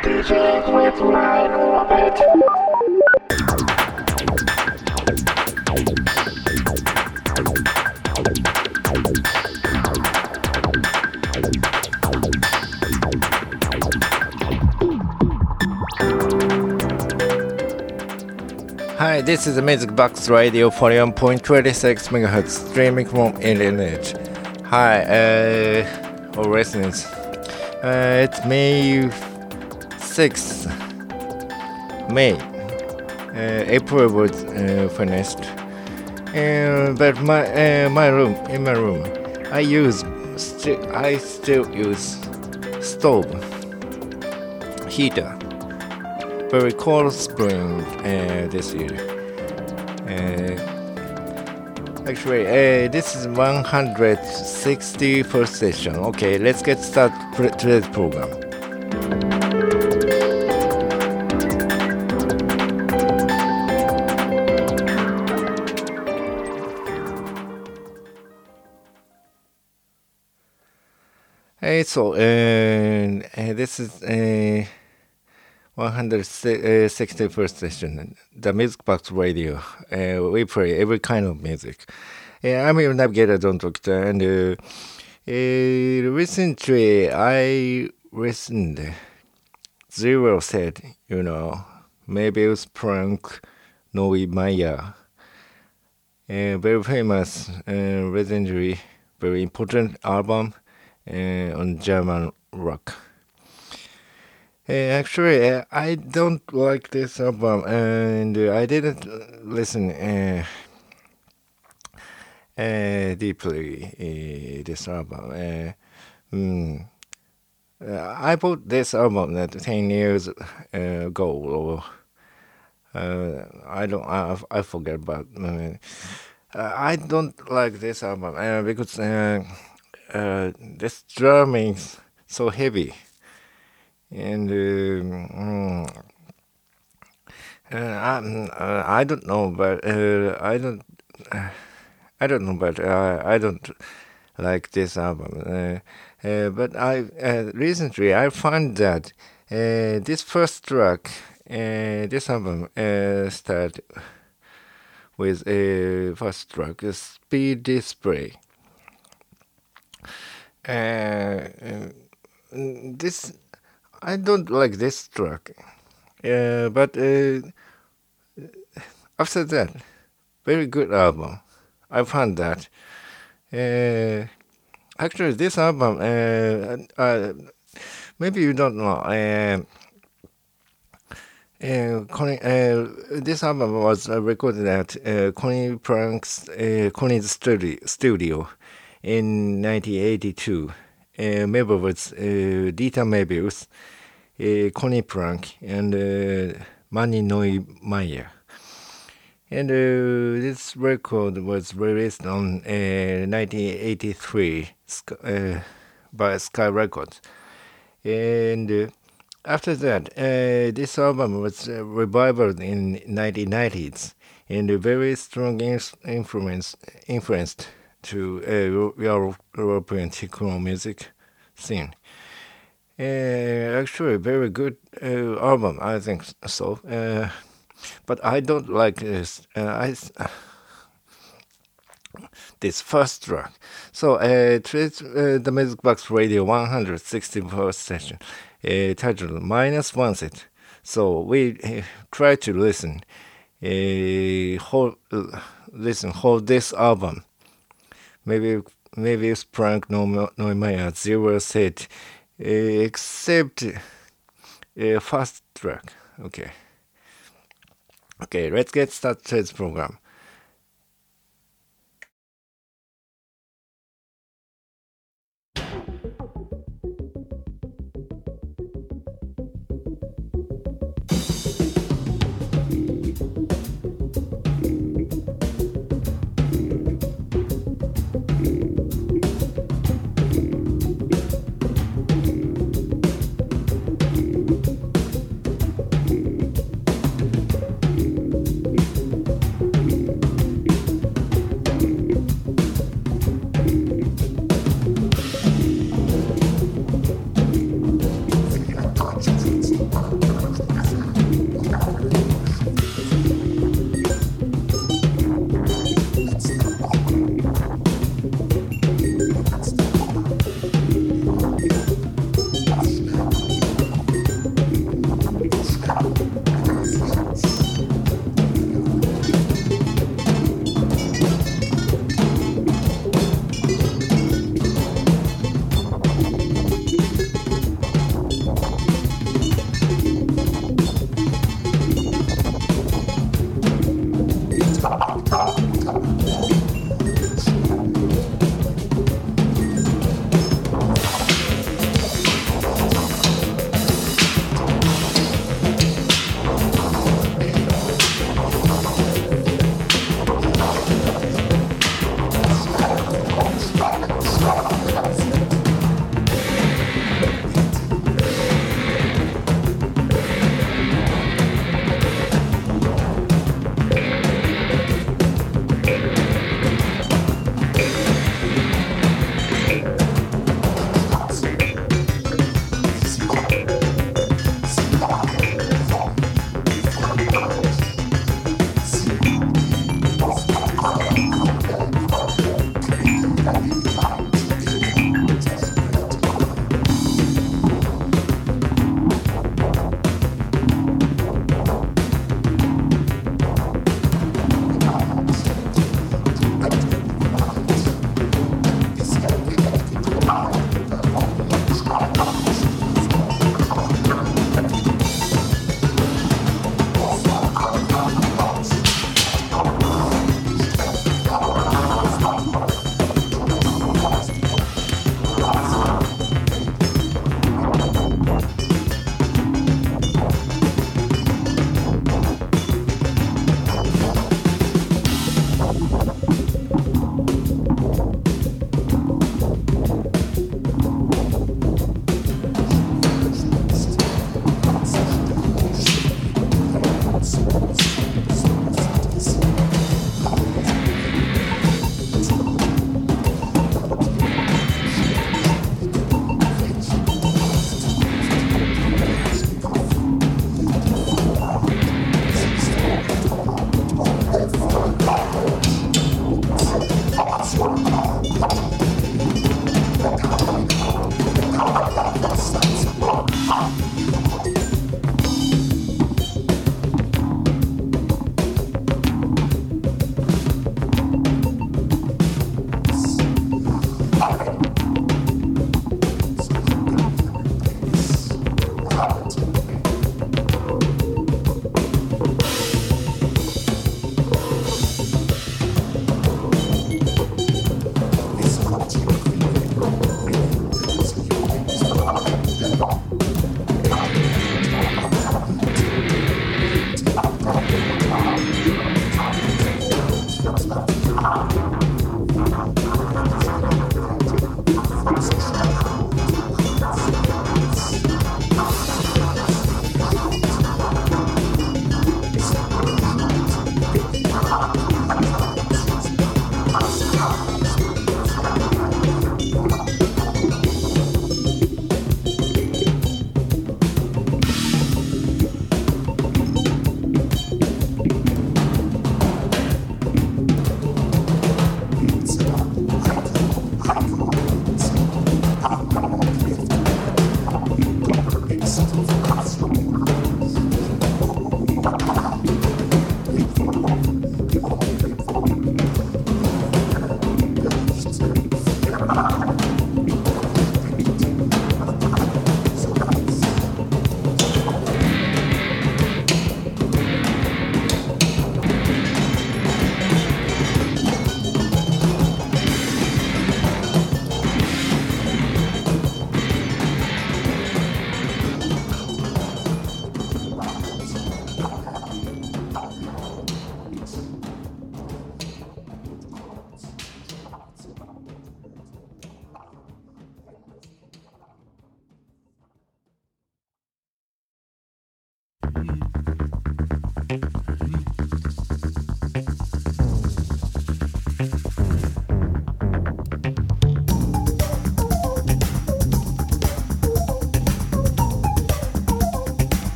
DJs with Ryan Orbit. Hi, this is the Music Box Radio 41.26 MHz streaming from internet. Hi, all listeners. It's May 6th. May. April was finished. But in my room, I still use stove, heater. Very cold spring this year. Actually, this is 161st session. Okay, let's get started today's program. This is 161st session, the Music Box Radio. We play every kind of music. I'm your navigator, Don Doctor, and recently I listened. Zero said, Moebius Prank, Noi Maya. Very famous, legendary, very important album on German rock. Actually, I don't like this album, and I didn't listen deeply this album. I bought this album 10 years ago, or I forget about. I don't like this album because this drumming is so heavy. And I don't know, but I don't like this album. But recently I found that this first track, this album start with a first track, a Speed Display. This. I don't like this track, but after that, very good album. I found that. Actually, this album, maybe you don't know. This album was recorded at Connie Prank's Connie's studio in 1982. Member was Dieter Moebius, Connie Prank, and Manny Neumeier. And this record was released on 1983 by Sky Records. And after that, this album was revived in 1990s and very strong influenced to European techno music scene. Actually, very good album, I think so. But I don't like this. This first track. So, today's the Music Box Radio 161st session, titled "-1 Set." So we try to listen, hold this album. Maybe it's Prank Neumeier Zero set, except first track. Okay, let's get started today's program.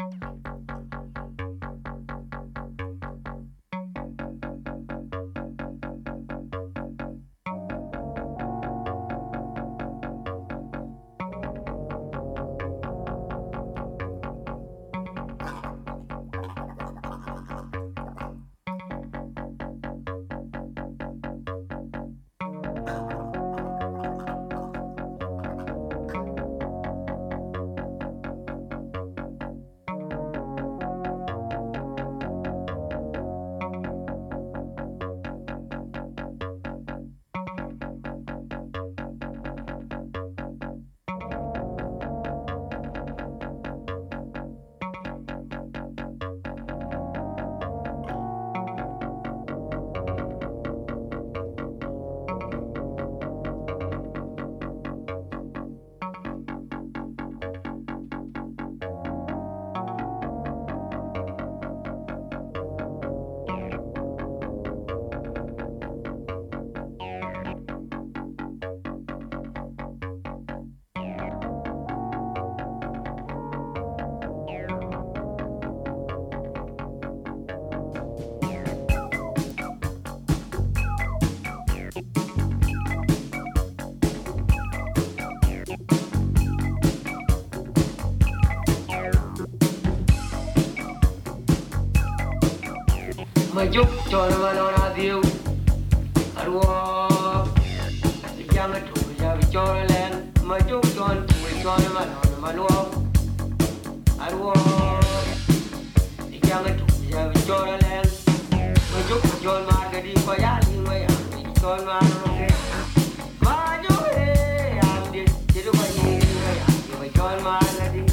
mà chúc cho nó mà nó là tiêu ăn uống thì giang nó chủ giờ bị cho nó lên mà chúc cho nó tuổi cho nó mà luôn ăn uống thì giang nó chủ giờ bị cho nó lên mà chúc cho nó mà cái đi qua giá đi mà cho nó mà nó ok mà chúc đi đi chỉ được bao nhiêu thì phải cho nó mà cái đi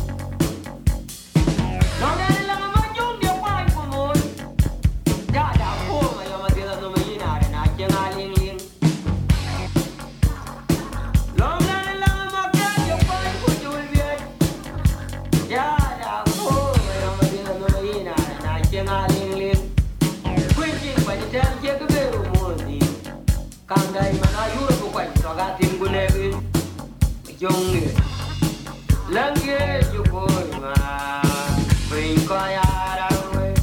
nó đây là mà chúc điều quan của mình đã khô mà giờ mà tiền nó mới nào để nào chơi ngay liên liên lòng này là mà cái điều quan của tôi biết đã khô mà giờ mà tiền nó mới nào để nào chơi ngay liên liên quyết định phải đi theo chơi cái bể ruộng gì càng đây mà nó yêu được quậy cho gà tìm của nè bên chung người lăng ghê chụp hồi mà mình coi ai đâu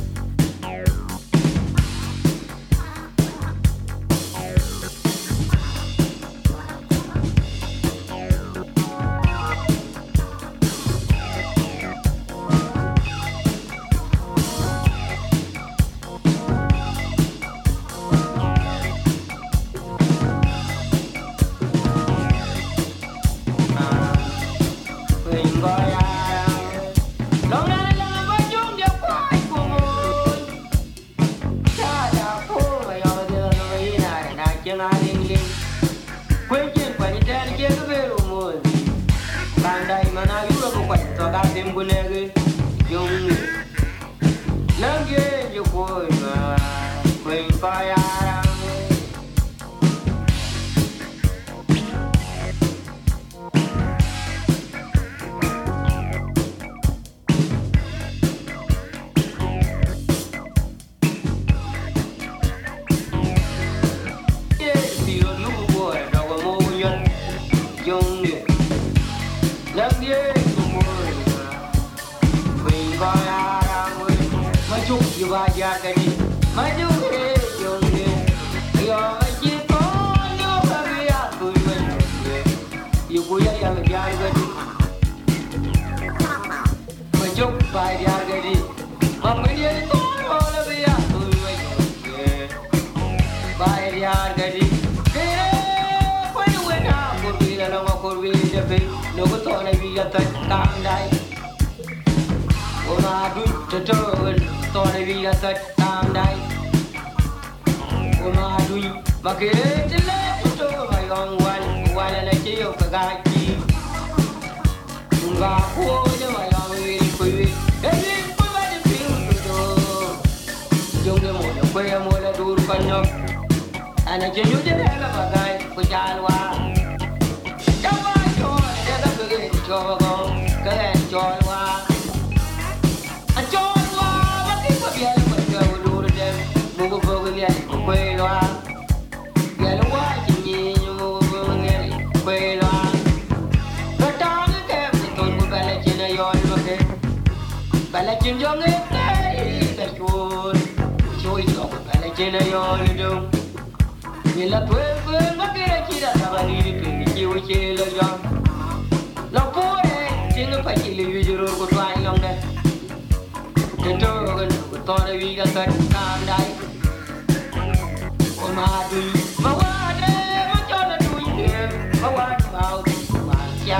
Tim của nè dùng lớn ghê vô cùi mà mình coi ai Baja kadi maju ke jongge yo ji ko yo kabia tu yo buya yang jar kadi maju bai jar kadi mamanya ko ola biya tu bai jar kadi ke ko wena kurbi la ma kurbi de pe no ko to na biya ta kam dai ona du to tôi đây vì là thật tam đây ôi mà đuôi mà kia trên lẽ tôi phải còn quay lại lấy chiếu cả gai chi và cô chứ mày làm vì quý cái gì cũng phải đi phiêu tôi dùng để một đồng quê mua là đủ con nhóc anh ấy chỉ nhớ trên đây là bà gai của cha loa cháu ai cho để các người cho con cái này cho loa anh cho mua vô cái này quê loa nghe nó quá chỉ nhìn mua vô cái này quê loa nó cho cái kem thì tôi mua bài là chuyện này rồi mà cái bài là chuyện china yon do ni la twe ma ke chi da ba ni ke ni chi wo che lo yo la po e ching pa chi le yu juro ko twa long de ke to ko to de wi ga ka kam dai ko ma du ma wa de ma cho na du ni ma wa ba wa ya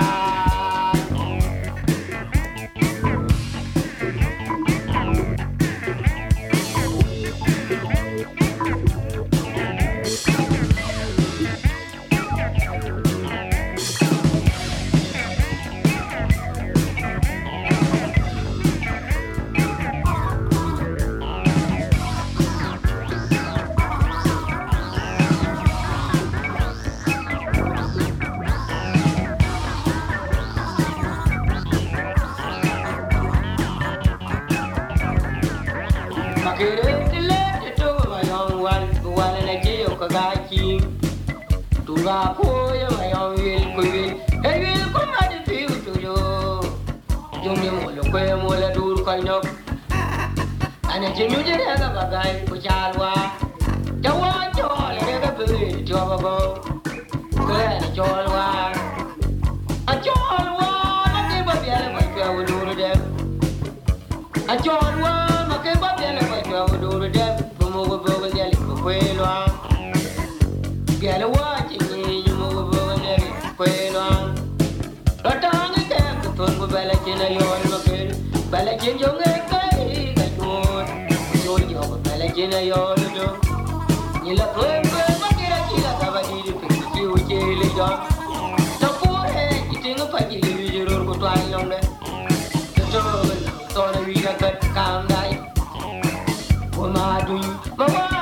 Tunga koya mayon wil kuil hey wil ko ma de piu to yo jong ni mo lo ko mo la dur ko no ana jinu je ga bagai ko chalwa jawa jo le ga pu jo ba go ko le chalwa a chalwa na ke ba bia le ko ko dur de a chalwa ma ke ba bia le ko ko dur de ko mo go go le ko ko lo Gala watching you move over there, quail on. Ratang again, the ton of Balakin, a yon looking. Balakin, young and gay, that would. So you have a Balakin, a yon do. You look well, but get a killer, have a need to pick you, Jelly John. The poor head, eating a packy, you go to Island. The trouble, thought we got calm night. What am I doing? Mamma.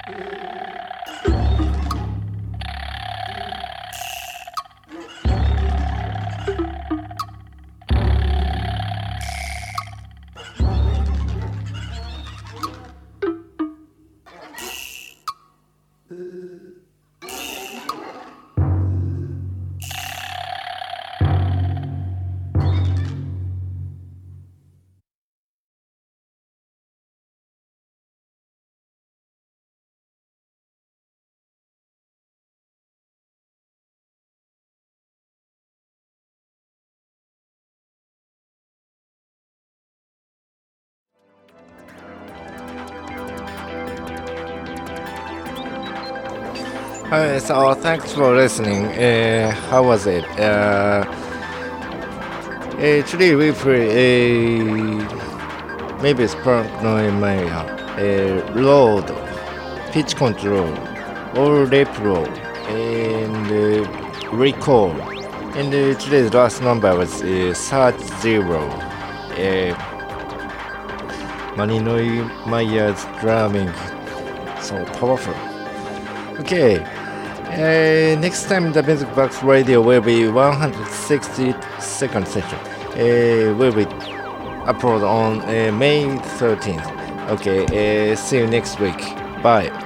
Hi, so thanks for listening. How was it? Today we play maybe Spark No Maya, Load, Pitch Control, or Repro, and Recall. And today's last number was Search Zero. Maninoi Maya's drumming, so powerful. Okay. Next time the Music Box Radio will be 162nd session. Will be upload on May 13th. Okay. See you next week. Bye.